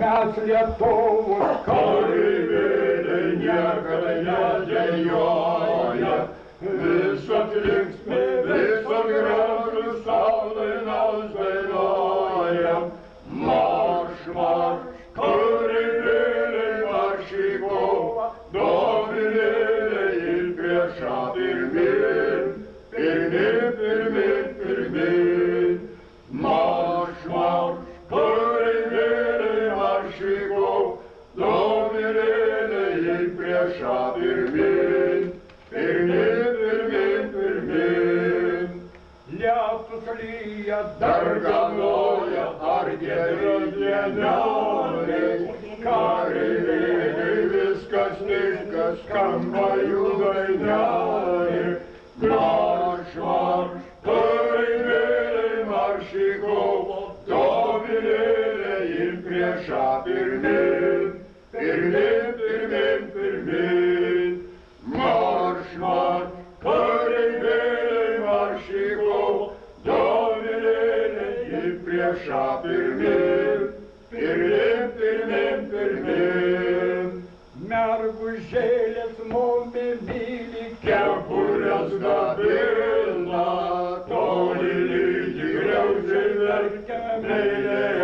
mes Lietuvos kareivėliai niekada nedejuoja, visad linksmi, visad gražus savo dainas dainuojam. Marš, marš, kareivėliai, marš į kovą, dominėliai ir priešą pirmin, pirmin, pirmin, pirmin. Marš, marš, kareivėliai, marš į kovą, dominėliai ir priešą pirmin, pirmin, pirmin, pirmin. Lietus lyja, Darganoja ar giedros dienelės, kareivėliai viskas viskas skamba jų dainelė. Marš, marš, kareivėliai, marš į kovą, dominėliai ir priešą pirmin, pirmin, pirmin, pirmin. Marš, marš, kareivėliai, marš į kovą, dominėliai ir priešą pirmin, pirmin, pirmin, pirmin. mergužėlės mumi myli, Kepurės dabina, toli lydi griaužiai verkia meilė